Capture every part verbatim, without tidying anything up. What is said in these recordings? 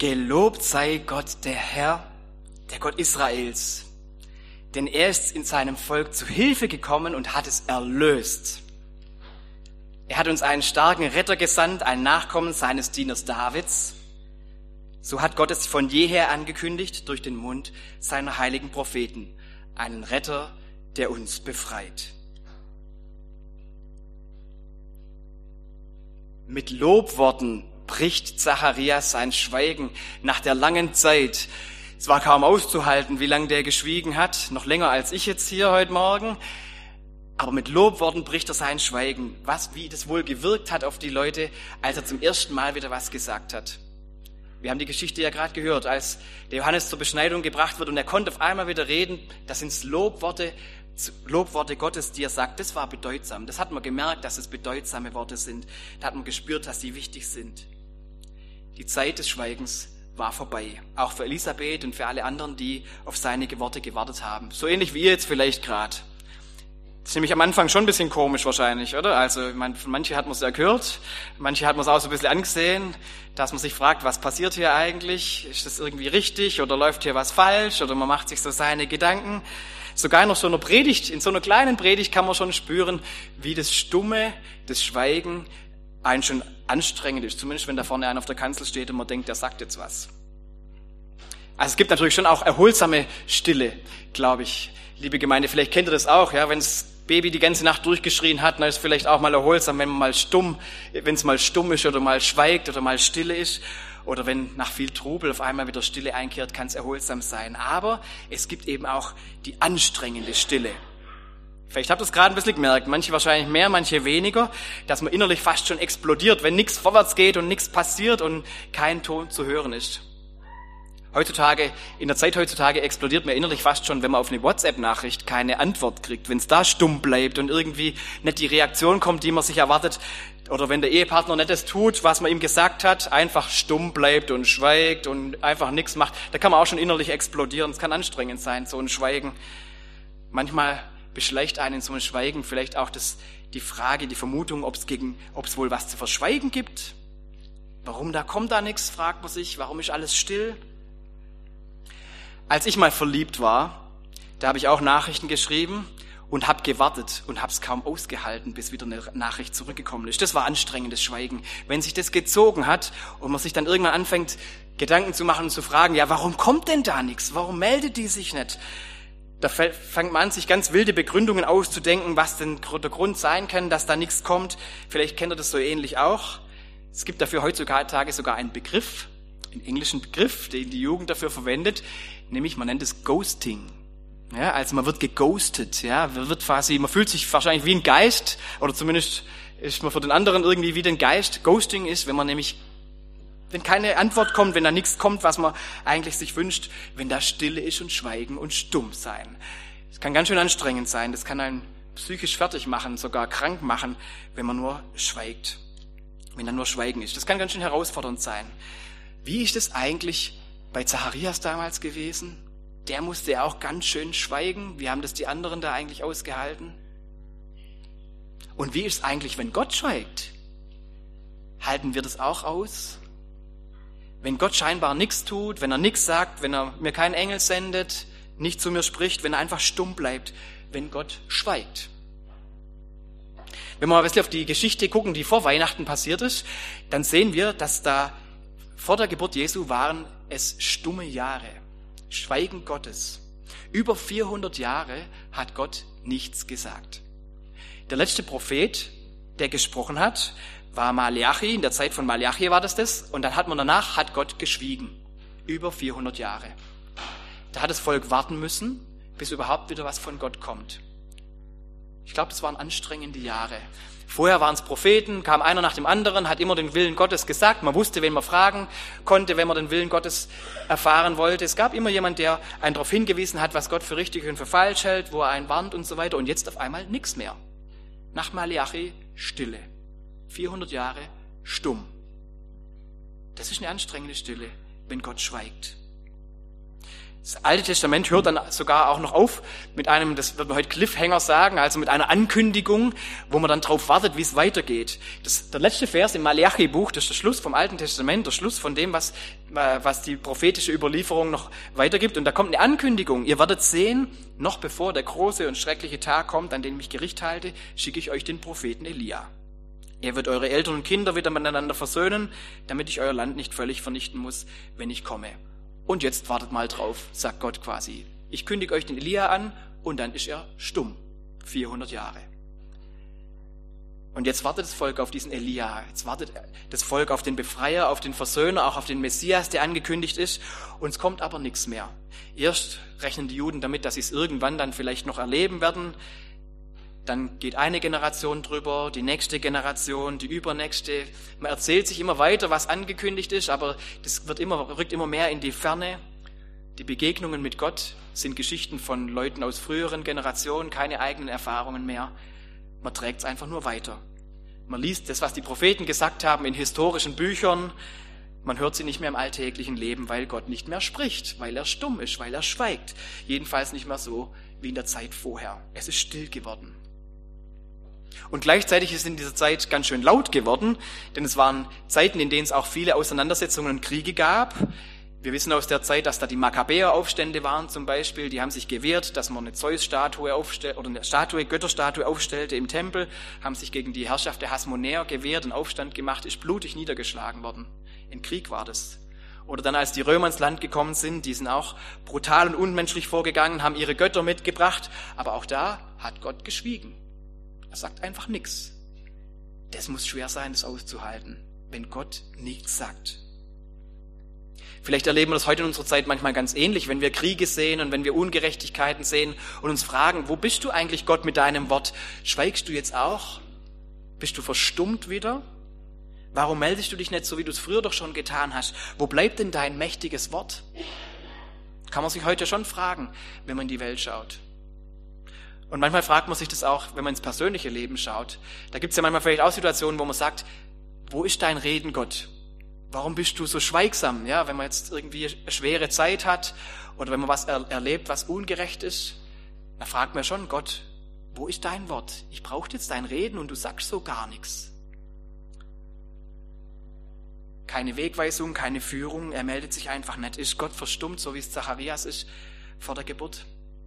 Gelobt sei Gott, der Herr, der Gott Israels, denn er ist in seinem Volk zu Hilfe gekommen und hat es erlöst. Er hat uns einen starken Retter gesandt, einen Nachkommen seines Dieners Davids. So hat Gott es von jeher angekündigt durch den Mund seiner heiligen Propheten, einen Retter, der uns befreit. Mit Lobworten bricht Zacharias sein Schweigen nach der langen Zeit. Es war kaum auszuhalten, wie lange der geschwiegen hat, noch länger als ich jetzt hier heute Morgen. Aber mit Lobworten bricht er sein Schweigen, was, wie das wohl gewirkt hat auf die Leute, als er zum ersten Mal wieder was gesagt hat. Wir haben die Geschichte ja gerade gehört, als der Johannes zur Beschneidung gebracht wird und er konnte auf einmal wieder reden. Das sind Lobworte, Lobworte Gottes, die er sagt. Das war bedeutsam. Das hat man gemerkt, dass es bedeutsame Worte sind. Da hat man gespürt, dass die wichtig sind. Die Zeit des Schweigens war vorbei. Auch für Elisabeth und für alle anderen, die auf seine Worte gewartet haben. So ähnlich wie ihr jetzt vielleicht gerade. Das ist nämlich am Anfang schon ein bisschen komisch wahrscheinlich, oder? Also, ich meine, von manchen hat man es ja gehört, manche hat man es auch so ein bisschen angesehen, dass man sich fragt, was passiert hier eigentlich? Ist das irgendwie richtig oder läuft hier was falsch? Oder man macht sich so seine Gedanken. Sogar in so einer Predigt, in so einer kleinen Predigt kann man schon spüren, wie das Stumme, das Schweigen einen schon anstrengend ist. Zumindest wenn da vorne einer auf der Kanzel steht und man denkt, der sagt jetzt was. Also es gibt natürlich schon auch erholsame Stille, glaube ich. Liebe Gemeinde, vielleicht kennt ihr das auch, ja, wenn das Baby die ganze Nacht durchgeschrien hat, dann ist es vielleicht auch mal erholsam, wenn man mal stumm, wenn es mal stumm ist oder mal schweigt oder mal Stille ist. Oder wenn nach viel Trubel auf einmal wieder Stille einkehrt, kann es erholsam sein. Aber es gibt eben auch die anstrengende Stille. Vielleicht habt ihr es gerade ein bisschen gemerkt, manche wahrscheinlich mehr, manche weniger, dass man innerlich fast schon explodiert, wenn nichts vorwärts geht und nichts passiert und kein Ton zu hören ist. Heutzutage, in der Zeit heutzutage explodiert man innerlich fast schon, wenn man auf eine WhatsApp-Nachricht keine Antwort kriegt, wenn es da stumm bleibt und irgendwie nicht die Reaktion kommt, die man sich erwartet, oder wenn der Ehepartner nicht das tut, was man ihm gesagt hat, einfach stumm bleibt und schweigt und einfach nichts macht, da kann man auch schon innerlich explodieren. Es kann anstrengend sein, so ein Schweigen. Manchmal beschleicht einen so ein Schweigen vielleicht auch das, die Frage, die Vermutung, ob es gegen, ob es wohl was zu verschweigen gibt. Warum da kommt da nichts, fragt man sich. Warum ist alles still? Als ich mal verliebt war, da habe ich auch Nachrichten geschrieben und habe gewartet und habe es kaum ausgehalten, bis wieder eine Nachricht zurückgekommen ist. Das war anstrengendes Schweigen. Wenn sich das gezogen hat und man sich dann irgendwann anfängt, Gedanken zu machen und zu fragen, ja, warum kommt denn da nichts? Warum meldet die sich nicht? Da fängt man an, sich ganz wilde Begründungen auszudenken, was denn der Grund sein kann, dass da nichts kommt. Vielleicht kennt ihr das so ähnlich auch. Es gibt dafür heutzutage sogar einen Begriff, einen englischen Begriff, den die Jugend dafür verwendet, nämlich man nennt es Ghosting. Ja, also man wird geghostet, ja, man wird quasi, man fühlt sich wahrscheinlich wie ein Geist, oder zumindest ist man für den anderen irgendwie wie den Geist. Ghosting ist, wenn man nämlich, wenn keine Antwort kommt, wenn da nichts kommt, was man eigentlich sich wünscht, wenn da Stille ist und Schweigen und stumm sein. Das kann ganz schön anstrengend sein, das kann einen psychisch fertig machen, sogar krank machen, wenn man nur schweigt, wenn da nur Schweigen ist. Das kann ganz schön herausfordernd sein. Wie ist es eigentlich bei Zacharias damals gewesen? Der musste ja auch ganz schön schweigen. Wie haben das die anderen da eigentlich ausgehalten? Und wie ist es eigentlich, wenn Gott schweigt? Halten wir das auch aus? Wenn Gott scheinbar nichts tut, wenn er nichts sagt, wenn er mir keinen Engel sendet, nicht zu mir spricht, wenn er einfach stumm bleibt, wenn Gott schweigt. Wenn wir mal ein bisschen auf die Geschichte gucken, die vor Weihnachten passiert ist, dann sehen wir, dass da vor der Geburt Jesu waren es stumme Jahre, Schweigen Gottes. Über vierhundert Jahre hat Gott nichts gesagt. Der letzte Prophet, der gesprochen hat, war Maleachi. In der Zeit von Maleachi war das das. Und dann hat man danach, hat Gott geschwiegen. Über vierhundert Jahre. Da hat das Volk warten müssen, bis überhaupt wieder was von Gott kommt. Ich glaube, das waren anstrengende Jahre. Vorher waren es Propheten, kam einer nach dem anderen, hat immer den Willen Gottes gesagt. Man wusste, wen man fragen konnte, wenn man den Willen Gottes erfahren wollte. Es gab immer jemand, der einen darauf hingewiesen hat, was Gott für richtig und für falsch hält, wo er einen warnt und so weiter. Und jetzt auf einmal nichts mehr. Nach Maleachi Stille. vierhundert Jahre stumm. Das ist eine anstrengende Stille, wenn Gott schweigt. Das Alte Testament hört dann sogar auch noch auf mit einem, das wird man heute Cliffhanger sagen, also mit einer Ankündigung, wo man dann drauf wartet, wie es weitergeht. Das, der letzte Vers im Malachi-Buch, das ist der Schluss vom Alten Testament, der Schluss von dem, was, was die prophetische Überlieferung noch weitergibt. Und da kommt eine Ankündigung. Ihr werdet sehen, noch bevor der große und schreckliche Tag kommt, an den ich Gericht halte, schicke ich euch den Propheten Elia. Er wird eure Eltern und Kinder wieder miteinander versöhnen, damit ich euer Land nicht völlig vernichten muss, wenn ich komme. Und jetzt wartet mal drauf, sagt Gott quasi. Ich kündige euch den Elia an und dann ist er stumm. vierhundert Jahre. Und jetzt wartet das Volk auf diesen Elia. Jetzt wartet das Volk auf den Befreier, auf den Versöhner, auch auf den Messias, der angekündigt ist. Und es kommt aber nichts mehr. Erst rechnen die Juden damit, dass sie es irgendwann dann vielleicht noch erleben werden. Dann geht eine Generation drüber, die nächste Generation, die übernächste. Man erzählt sich immer weiter, was angekündigt ist, aber das wird immer, rückt immer mehr in die Ferne. Die Begegnungen mit Gott sind Geschichten von Leuten aus früheren Generationen, keine eigenen Erfahrungen mehr. Man trägt es einfach nur weiter. Man liest das, was die Propheten gesagt haben, in historischen Büchern. Man hört sie nicht mehr im alltäglichen Leben, weil Gott nicht mehr spricht, weil er stumm ist, weil er schweigt. Jedenfalls nicht mehr so wie in der Zeit vorher. Es ist still geworden. Und gleichzeitig ist es in dieser Zeit ganz schön laut geworden, denn es waren Zeiten, in denen es auch viele Auseinandersetzungen und Kriege gab. Wir wissen aus der Zeit, dass da die Makkabäer-Aufstände waren zum Beispiel. Die haben sich gewehrt, dass man eine Zeus-Statue aufstellt oder eine Statue, Götterstatue aufstellte im Tempel, haben sich gegen die Herrschaft der Hasmonäer gewehrt, einen Aufstand gemacht, ist blutig niedergeschlagen worden. Im Krieg war das. Oder dann, als die Römer ins Land gekommen sind, die sind auch brutal und unmenschlich vorgegangen, haben ihre Götter mitgebracht, aber auch da hat Gott geschwiegen. Er sagt einfach nichts. Das muss schwer sein, das auszuhalten, wenn Gott nichts sagt. Vielleicht erleben wir das heute in unserer Zeit manchmal ganz ähnlich, wenn wir Kriege sehen und wenn wir Ungerechtigkeiten sehen und uns fragen, wo bist du eigentlich, Gott, mit deinem Wort? Schweigst du jetzt auch? Bist du verstummt wieder? Warum meldest du dich nicht so, wie du es früher doch schon getan hast? Wo bleibt denn dein mächtiges Wort? Kann man sich heute schon fragen, wenn man in die Welt schaut. Und manchmal fragt man sich das auch, wenn man ins persönliche Leben schaut. Da gibt es ja manchmal vielleicht auch Situationen, wo man sagt, wo ist dein Reden, Gott? Warum bist du so schweigsam? Ja, wenn man jetzt irgendwie eine schwere Zeit hat oder wenn man was er- erlebt, was ungerecht ist, dann fragt man schon, Gott, wo ist dein Wort? Ich brauche jetzt dein Reden und du sagst so gar nichts. Keine Wegweisung, keine Führung, er meldet sich einfach nicht. Ist Gott verstummt, so wie es Zacharias ist vor der Geburt?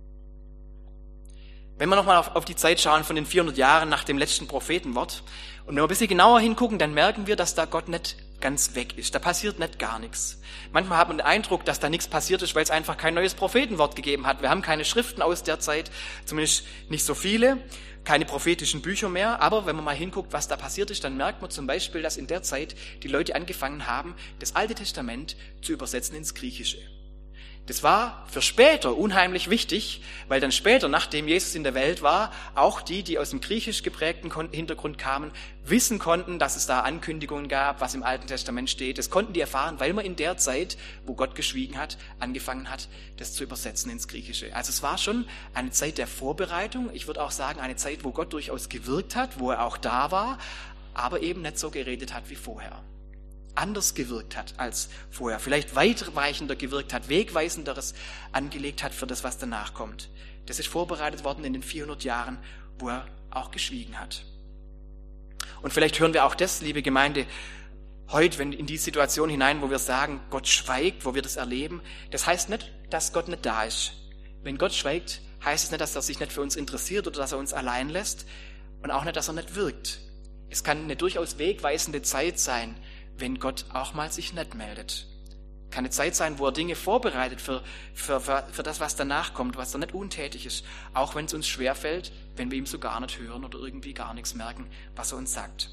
Wenn wir nochmal auf, auf die Zeit schauen von den vierhundert Jahren nach dem letzten Prophetenwort und wenn wir ein bisschen genauer hingucken, dann merken wir, dass da Gott nicht ganz weg ist. Da passiert nicht gar nichts. Manchmal hat man den Eindruck, dass da nichts passiert ist, weil es einfach kein neues Prophetenwort gegeben hat. Wir haben keine Schriften aus der Zeit, zumindest nicht so viele, keine prophetischen Bücher mehr. Aber wenn man mal hinguckt, was da passiert ist, dann merkt man zum Beispiel, dass in der Zeit die Leute angefangen haben, das Alte Testament zu übersetzen ins Griechische. Das war für später unheimlich wichtig, weil dann später, nachdem Jesus in der Welt war, auch die, die aus dem griechisch geprägten Hintergrund kamen, wissen konnten, dass es da Ankündigungen gab, was im Alten Testament steht. Das konnten die erfahren, weil man in der Zeit, wo Gott geschwiegen hat, angefangen hat, das zu übersetzen ins Griechische. Also es war schon eine Zeit der Vorbereitung. Ich würde auch sagen, eine Zeit, wo Gott durchaus gewirkt hat, wo er auch da war, aber eben nicht so geredet hat wie vorher. Anders gewirkt hat als vorher, vielleicht weitreichender gewirkt hat, wegweisenderes angelegt hat für das, was danach kommt. Das ist vorbereitet worden in den vierhundert Jahren, wo er auch geschwiegen hat. Und vielleicht hören wir auch das, liebe Gemeinde, heute wenn in die Situation hinein, wo wir sagen, Gott schweigt, wo wir das erleben. Das heißt nicht, dass Gott nicht da ist. Wenn Gott schweigt, heißt es nicht, dass er sich nicht für uns interessiert oder dass er uns allein lässt und auch nicht, dass er nicht wirkt. Es kann eine durchaus wegweisende Zeit sein, wenn Gott auch mal sich nicht meldet. Kann eine Zeit sein, wo er Dinge vorbereitet für, für, für, für das, was danach kommt, was dann nicht untätig ist, auch wenn es uns schwerfällt, wenn wir ihm so gar nicht hören oder irgendwie gar nichts merken, was er uns sagt.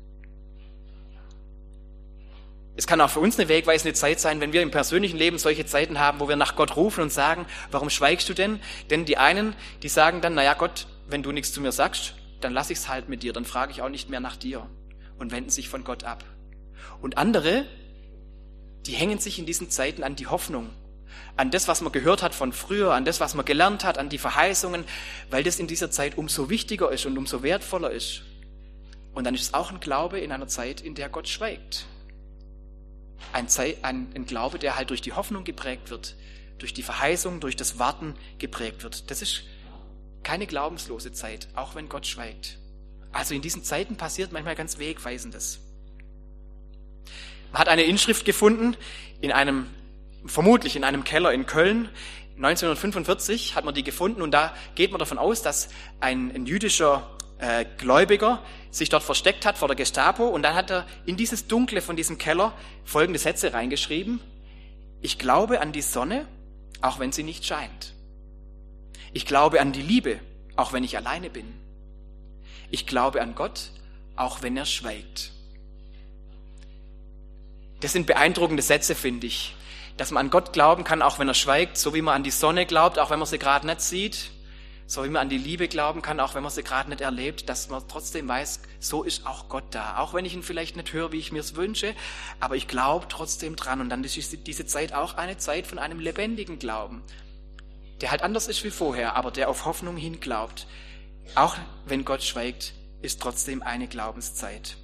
Es kann auch für uns eine wegweisende Zeit sein, wenn wir im persönlichen Leben solche Zeiten haben, wo wir nach Gott rufen und sagen, warum schweigst du denn? Denn die einen, die sagen dann, naja Gott, wenn du nichts zu mir sagst, dann lass ich's halt mit dir, dann frage ich auch nicht mehr nach dir und wenden sich von Gott ab. Und andere, die hängen sich in diesen Zeiten an die Hoffnung, an das, was man gehört hat von früher, an das, was man gelernt hat, an die Verheißungen, weil das in dieser Zeit umso wichtiger ist und umso wertvoller ist. Und dann ist es auch ein Glaube in einer Zeit, in der Gott schweigt. Ein, Zei- ein, ein Glaube, der halt durch die Hoffnung geprägt wird, durch die Verheißung, durch das Warten geprägt wird. Das ist keine glaubenslose Zeit, auch wenn Gott schweigt. Also in diesen Zeiten passiert manchmal ganz Wegweisendes. Man hat eine Inschrift gefunden, in einem, vermutlich in einem Keller in Köln. neunzehnhundertfünfundvierzig hat man die gefunden und da geht man davon aus, dass ein, ein jüdischer äh, Gläubiger sich dort versteckt hat vor der Gestapo und dann hat er in dieses Dunkle von diesem Keller folgende Sätze reingeschrieben. Ich glaube an die Sonne, auch wenn sie nicht scheint. Ich glaube an die Liebe, auch wenn ich alleine bin. Ich glaube an Gott, auch wenn er schweigt. Das sind beeindruckende Sätze, finde ich. Dass man an Gott glauben kann, auch wenn er schweigt, so wie man an die Sonne glaubt, auch wenn man sie gerade nicht sieht, so wie man an die Liebe glauben kann, auch wenn man sie gerade nicht erlebt, dass man trotzdem weiß, so ist auch Gott da. Auch wenn ich ihn vielleicht nicht höre, wie ich mir es wünsche, aber ich glaube trotzdem dran. Und dann ist diese Zeit auch eine Zeit von einem lebendigen Glauben, der halt anders ist wie vorher, aber der auf Hoffnung hin glaubt. Auch wenn Gott schweigt, ist trotzdem eine Glaubenszeit.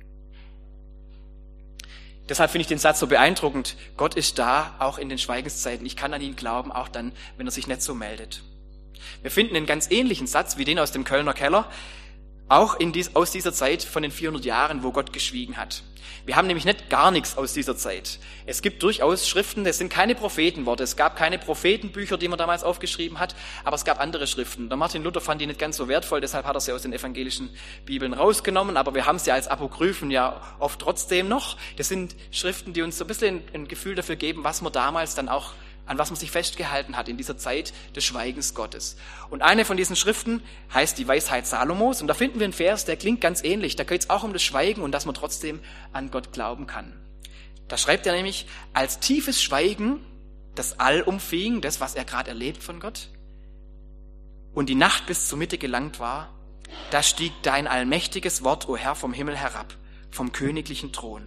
Deshalb finde ich den Satz so beeindruckend. Gott ist da, auch in den Schweigenszeiten. Ich kann an ihn glauben, auch dann, wenn er sich nicht so meldet. Wir finden einen ganz ähnlichen Satz wie den aus dem Kölner Keller, auch in dies, aus dieser Zeit von den vierhundert Jahren, wo Gott geschwiegen hat. Wir haben nämlich nicht gar nichts aus dieser Zeit. Es gibt durchaus Schriften, das sind keine Prophetenworte, es gab keine Prophetenbücher, die man damals aufgeschrieben hat, aber es gab andere Schriften. Der Martin Luther fand die nicht ganz so wertvoll, deshalb hat er sie aus den evangelischen Bibeln rausgenommen, aber wir haben sie als Apokryphen ja oft trotzdem noch. Das sind Schriften, die uns so ein bisschen ein Gefühl dafür geben, was man damals dann auch an was man sich festgehalten hat in dieser Zeit des Schweigens Gottes. Und eine von diesen Schriften heißt die Weisheit Salomos. Und da finden wir einen Vers, der klingt ganz ähnlich. Da geht es auch um das Schweigen und dass man trotzdem an Gott glauben kann. Da schreibt er nämlich, als tiefes Schweigen das All umfing, das, was er gerade erlebt von Gott, und die Nacht bis zur Mitte gelangt war, da stieg dein allmächtiges Wort, o Herr, vom Himmel herab, vom königlichen Thron.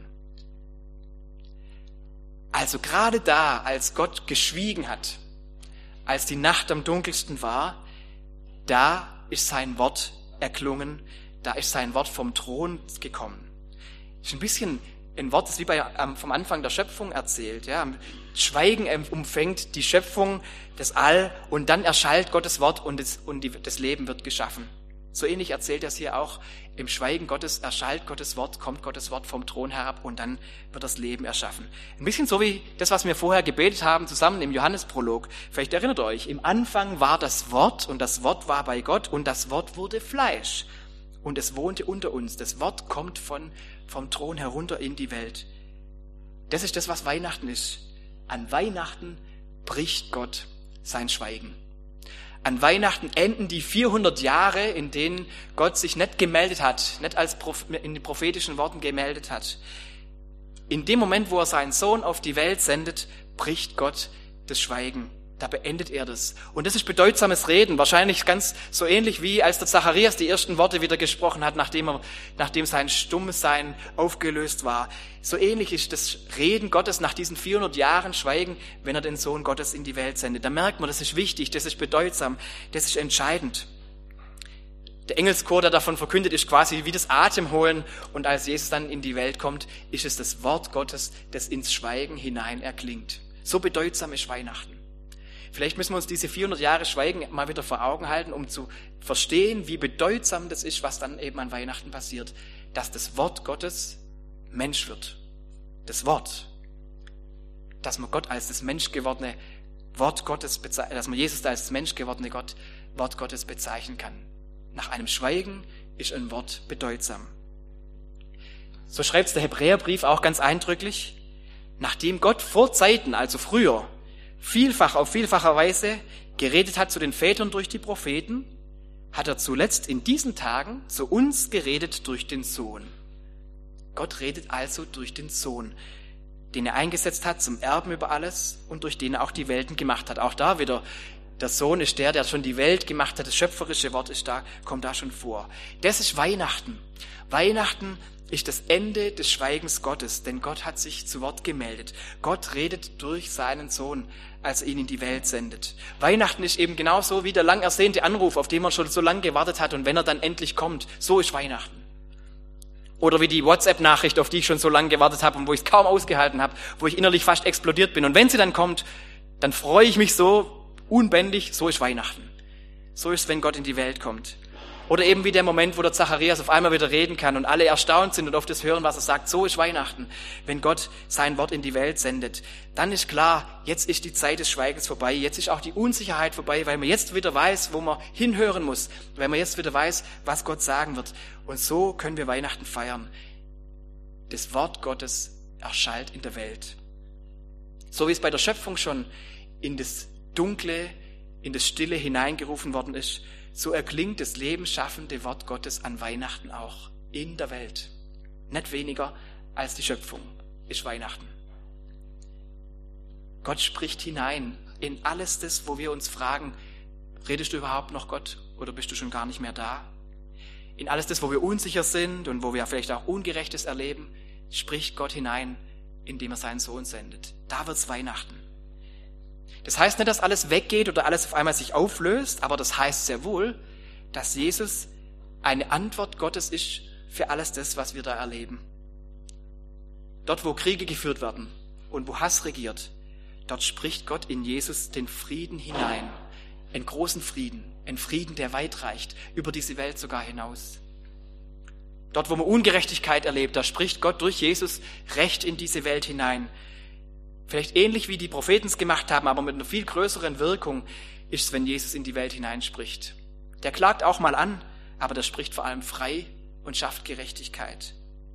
Also gerade da, als Gott geschwiegen hat, als die Nacht am dunkelsten war, da ist sein Wort erklungen, da ist sein Wort vom Thron gekommen. Das ist ein bisschen ein Wort, das wie bei, vom Anfang der Schöpfung erzählt. Ja. Schweigen umfängt die Schöpfung, das All, und dann erschallt Gottes Wort und das, und die, das Leben wird geschaffen. So ähnlich erzählt er es hier auch. Im Schweigen Gottes erschallt Gottes Wort, kommt Gottes Wort vom Thron herab und dann wird das Leben erschaffen. Ein bisschen so wie das, was wir vorher gebetet haben, zusammen im Johannesprolog. Vielleicht erinnert ihr euch, im Anfang war das Wort und das Wort war bei Gott und das Wort wurde Fleisch und es wohnte unter uns. Das Wort kommt von, vom Thron herunter in die Welt. Das ist das, was Weihnachten ist. An Weihnachten bricht Gott sein Schweigen. An Weihnachten enden die vierhundert Jahre, in denen Gott sich nicht gemeldet hat, nicht als in den prophetischen Worten gemeldet hat. In dem Moment, wo er seinen Sohn auf die Welt sendet, bricht Gott das Schweigen. Da beendet er das. Und das ist bedeutsames Reden, wahrscheinlich ganz so ähnlich wie als der Zacharias die ersten Worte wieder gesprochen hat, nachdem er, nachdem sein Stummsein aufgelöst war. So ähnlich ist das Reden Gottes nach diesen vierhundert Jahren Schweigen, wenn er den Sohn Gottes in die Welt sendet. Da merkt man, das ist wichtig, das ist bedeutsam, das ist entscheidend. Der Engelschor, der davon verkündet, ist quasi wie das Atemholen. Und als Jesus dann in die Welt kommt, ist es das Wort Gottes, das ins Schweigen hinein erklingt. So bedeutsam ist Weihnachten. Vielleicht müssen wir uns diese vierhundert Jahre Schweigen mal wieder vor Augen halten, um zu verstehen, wie bedeutsam das ist, was dann eben an Weihnachten passiert, dass das Wort Gottes Mensch wird. Das Wort. Dass man Gott als das menschgewordene Wort Gottes bezeichnen, dass man Jesus als das menschgewordene Gott, Wort Gottes bezeichnen kann. Nach einem Schweigen ist ein Wort bedeutsam. So schreibt es der Hebräerbrief auch ganz eindrücklich. Nachdem Gott vor Zeiten, also früher, vielfach auf vielfacher Weise geredet hat zu den Vätern durch die Propheten, hat er zuletzt in diesen Tagen zu uns geredet durch den Sohn. Gott redet also durch den Sohn, den er eingesetzt hat zum Erben über alles und durch den er auch die Welten gemacht hat. Auch da wieder, der Sohn ist der, der schon die Welt gemacht hat, das schöpferische Wort ist da, kommt da schon vor. Das ist Weihnachten. Weihnachten ist das Ende des Schweigens Gottes, denn Gott hat sich zu Wort gemeldet. Gott redet durch seinen Sohn, als er ihn in die Welt sendet. Weihnachten ist eben genauso wie der lang ersehnte Anruf, auf den man schon so lange gewartet hat, und wenn er dann endlich kommt, so ist Weihnachten. Oder wie die WhatsApp-Nachricht, auf die ich schon so lange gewartet habe und wo ich es kaum ausgehalten habe, wo ich innerlich fast explodiert bin. Und wenn sie dann kommt, dann freue ich mich so unbändig, so ist Weihnachten. So ist es, wenn Gott in die Welt kommt. Oder eben wie der Moment, wo der Zacharias auf einmal wieder reden kann und alle erstaunt sind und auf das hören, was er sagt. So ist Weihnachten, wenn Gott sein Wort in die Welt sendet. Dann ist klar, jetzt ist die Zeit des Schweigens vorbei. Jetzt ist auch die Unsicherheit vorbei, weil man jetzt wieder weiß, wo man hinhören muss. Weil man jetzt wieder weiß, was Gott sagen wird. Und so können wir Weihnachten feiern. Das Wort Gottes erschallt in der Welt. So wie es bei der Schöpfung schon in das Dunkle, in das Stille hineingerufen worden ist, so erklingt das lebensschaffende Wort Gottes an Weihnachten auch in der Welt. Nicht weniger als die Schöpfung ist Weihnachten. Gott spricht hinein in alles das, wo wir uns fragen, redest du überhaupt noch Gott oder bist du schon gar nicht mehr da? In alles das, wo wir unsicher sind und wo wir vielleicht auch Ungerechtes erleben, spricht Gott hinein, indem er seinen Sohn sendet. Da wird's Weihnachten. Das heißt nicht, dass alles weggeht oder alles auf einmal sich auflöst, aber das heißt sehr wohl, dass Jesus eine Antwort Gottes ist für alles das, was wir da erleben. Dort, wo Kriege geführt werden und wo Hass regiert, dort spricht Gott in Jesus den Frieden hinein. Einen großen Frieden, einen Frieden, der weit reicht, über diese Welt sogar hinaus. Dort, wo man Ungerechtigkeit erlebt, da spricht Gott durch Jesus Recht in diese Welt hinein. Vielleicht ähnlich wie die Propheten es gemacht haben, aber mit einer viel größeren Wirkung ist es, wenn Jesus in die Welt hineinspricht. Der klagt auch mal an, aber der spricht vor allem frei und schafft Gerechtigkeit.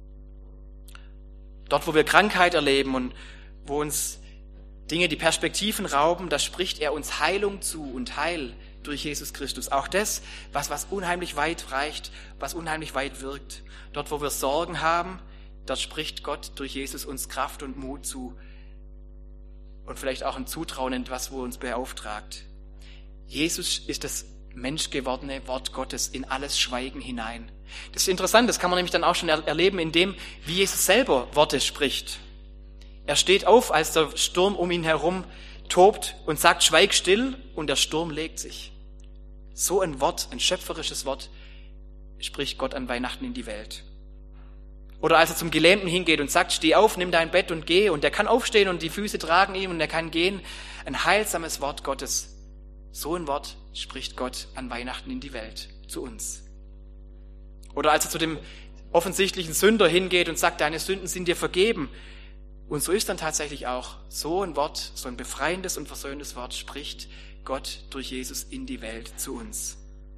Dort, wo wir Krankheit erleben und wo uns Dinge die Perspektiven rauben, da spricht er uns Heilung zu und Heil durch Jesus Christus. Auch das, was, was unheimlich weit reicht, was unheimlich weit wirkt. Dort, wo wir Sorgen haben, dort spricht Gott durch Jesus uns Kraft und Mut zu. Und vielleicht auch ein Zutrauen in etwas, wo er uns beauftragt. Jesus ist das menschgewordene Wort Gottes in alles Schweigen hinein. Das ist interessant, das kann man nämlich dann auch schon erleben, in dem, wie Jesus selber Worte spricht. Er steht auf, als der Sturm um ihn herum tobt und sagt, schweig still, und der Sturm legt sich. So ein Wort, ein schöpferisches Wort, spricht Gott an Weihnachten in die Welt. Oder als er zum Gelähmten hingeht und sagt, steh auf, nimm dein Bett und geh. Und er kann aufstehen und die Füße tragen ihm und er kann gehen. Ein heilsames Wort Gottes. So ein Wort spricht Gott an Weihnachten in die Welt, zu uns. Oder als er zu dem offensichtlichen Sünder hingeht und sagt, deine Sünden sind dir vergeben. Und so ist dann tatsächlich auch so ein Wort, so ein befreiendes und versöhnendes Wort spricht Gott durch Jesus in die Welt zu uns.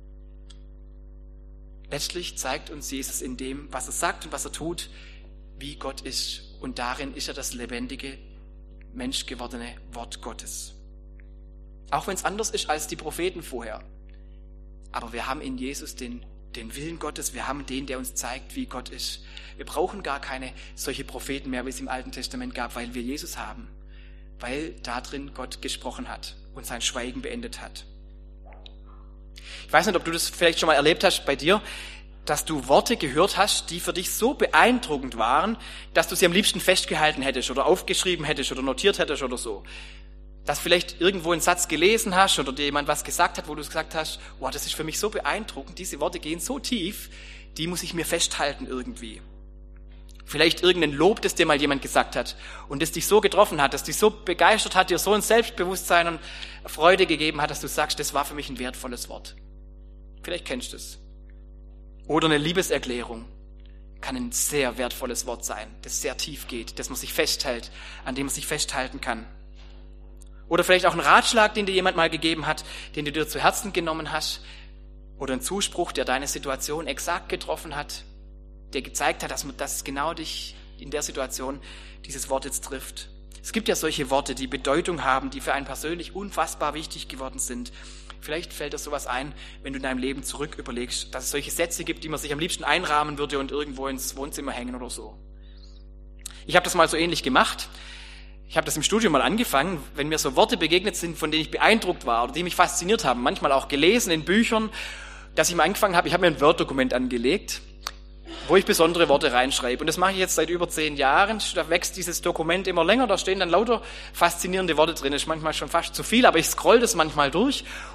Letztlich zeigt uns Jesus in dem, was er sagt und was er tut, wie Gott ist. Und darin ist er das lebendige, menschgewordene Wort Gottes. Auch wenn es anders ist als die Propheten vorher. Aber wir haben in Jesus den, den Willen Gottes, wir haben den, der uns zeigt, wie Gott ist. Wir brauchen gar keine solche Propheten mehr, wie es im Alten Testament gab, weil wir Jesus haben. Weil da drin Gott gesprochen hat und sein Schweigen beendet hat. Ich weiß nicht, ob du das vielleicht schon mal erlebt hast bei dir, dass du Worte gehört hast, die für dich so beeindruckend waren, dass du sie am liebsten festgehalten hättest oder aufgeschrieben hättest oder notiert hättest oder so. Dass vielleicht irgendwo einen Satz gelesen hast oder dir jemand was gesagt hat, wo du gesagt hast, wow, das ist für mich so beeindruckend, diese Worte gehen so tief, die muss ich mir festhalten irgendwie. Vielleicht irgendein Lob, das dir mal jemand gesagt hat und das dich so getroffen hat, das dich so begeistert hat, dir so ein Selbstbewusstsein und Freude gegeben hat, dass du sagst, das war für mich ein wertvolles Wort. Vielleicht kennst du es. Oder eine Liebeserklärung kann ein sehr wertvolles Wort sein, das sehr tief geht, das man sich festhält, an dem man sich festhalten kann. Oder vielleicht auch ein Ratschlag, den dir jemand mal gegeben hat, den du dir zu Herzen genommen hast. Oder ein Zuspruch, der deine Situation exakt getroffen hat, der gezeigt hat, dass, dass genau dich in der Situation dieses Wort jetzt trifft. Es gibt ja solche Worte, die Bedeutung haben, die für einen persönlich unfassbar wichtig geworden sind. Vielleicht fällt dir sowas ein, wenn du in deinem Leben zurück überlegst, dass es solche Sätze gibt, die man sich am liebsten einrahmen würde und irgendwo ins Wohnzimmer hängen oder so. Ich habe das mal so ähnlich gemacht. Ich habe das im Studium mal angefangen, wenn mir so Worte begegnet sind, von denen ich beeindruckt war oder die mich fasziniert haben, manchmal auch gelesen in Büchern, dass ich mal angefangen habe, ich habe mir ein Word-Dokument angelegt, wo ich besondere Worte reinschreibe. Und das mache ich jetzt seit über zehn Jahren. Da wächst dieses Dokument immer länger, da stehen dann lauter faszinierende Worte drin. Das ist manchmal schon fast zu viel, aber ich scroll das manchmal durch und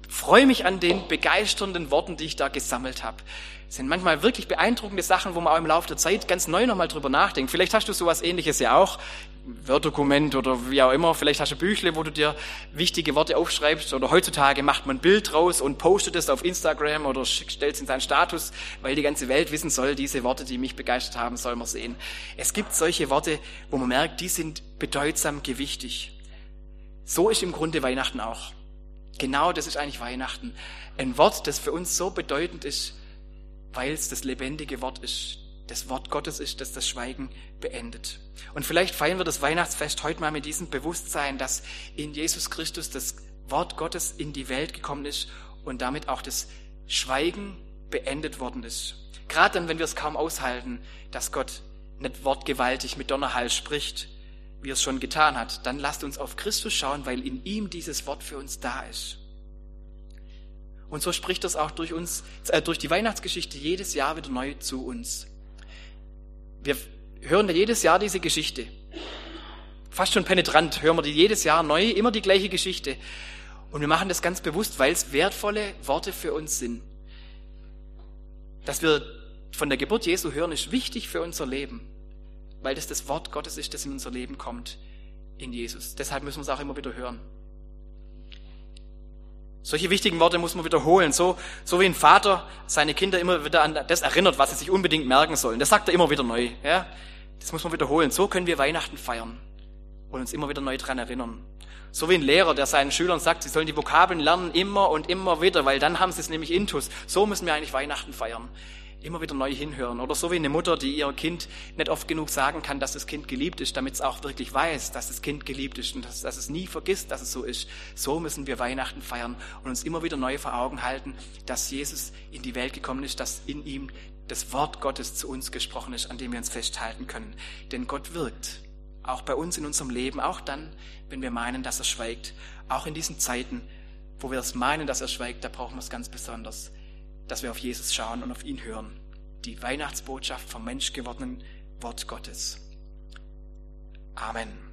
freue mich an den begeisternden Worten, die ich da gesammelt habe. Das sind manchmal wirklich beeindruckende Sachen, wo man auch im Laufe der Zeit ganz neu nochmal drüber nachdenkt. Vielleicht hast du sowas Ähnliches ja auch, Word-Dokument oder wie auch immer. Vielleicht hast du Büchle, wo du dir wichtige Worte aufschreibst. Oder heutzutage macht man ein Bild draus und postet es auf Instagram oder stellt es in seinen Status, weil die ganze Welt wissen soll, diese Worte, die mich begeistert haben, soll man sehen. Es gibt solche Worte, wo man merkt, die sind bedeutsam gewichtig. So ist im Grunde Weihnachten auch. Genau das ist eigentlich Weihnachten. Ein Wort, das für uns so bedeutend ist, weil es das lebendige Wort ist, das Wort Gottes ist, das das Schweigen beendet. Und vielleicht feiern wir das Weihnachtsfest heute mal mit diesem Bewusstsein, dass in Jesus Christus das Wort Gottes in die Welt gekommen ist und damit auch das Schweigen beendet worden ist. Gerade dann, wenn wir es kaum aushalten, dass Gott nicht wortgewaltig mit Donnerhall spricht, wie er es schon getan hat, dann lasst uns auf Christus schauen, weil in ihm dieses Wort für uns da ist. Und so spricht das auch durch uns, äh, durch die Weihnachtsgeschichte jedes Jahr wieder neu zu uns. Wir hören ja jedes Jahr diese Geschichte. Fast schon penetrant hören wir die jedes Jahr neu, immer die gleiche Geschichte. Und wir machen das ganz bewusst, weil es wertvolle Worte für uns sind. Dass wir von der Geburt Jesu hören, ist wichtig für unser Leben, weil das das Wort Gottes ist, das in unser Leben kommt, in Jesus. Deshalb müssen wir es auch immer wieder hören. Solche wichtigen Worte muss man wiederholen, so, so wie ein Vater seine Kinder immer wieder an das erinnert, was sie sich unbedingt merken sollen. Das sagt er immer wieder neu. Ja? Das muss man wiederholen. So können wir Weihnachten feiern und uns immer wieder neu dran erinnern. So wie ein Lehrer, der seinen Schülern sagt, sie sollen die Vokabeln lernen immer und immer wieder, weil dann haben sie es nämlich intus. So müssen wir eigentlich Weihnachten feiern. Immer wieder neu hinhören. Oder so wie eine Mutter, die ihr Kind nicht oft genug sagen kann, dass das Kind geliebt ist, damit es auch wirklich weiß, dass das Kind geliebt ist und dass, dass es nie vergisst, dass es so ist. So müssen wir Weihnachten feiern und uns immer wieder neu vor Augen halten, dass Jesus in die Welt gekommen ist, dass in ihm das Wort Gottes zu uns gesprochen ist, an dem wir uns festhalten können. Denn Gott wirkt, auch bei uns in unserem Leben, auch dann, wenn wir meinen, dass er schweigt. Auch in diesen Zeiten, wo wir es meinen, dass er schweigt, da brauchen wir es ganz besonders, dass wir auf Jesus schauen und auf ihn hören. Die Weihnachtsbotschaft vom menschgewordenen Wort Gottes. Amen.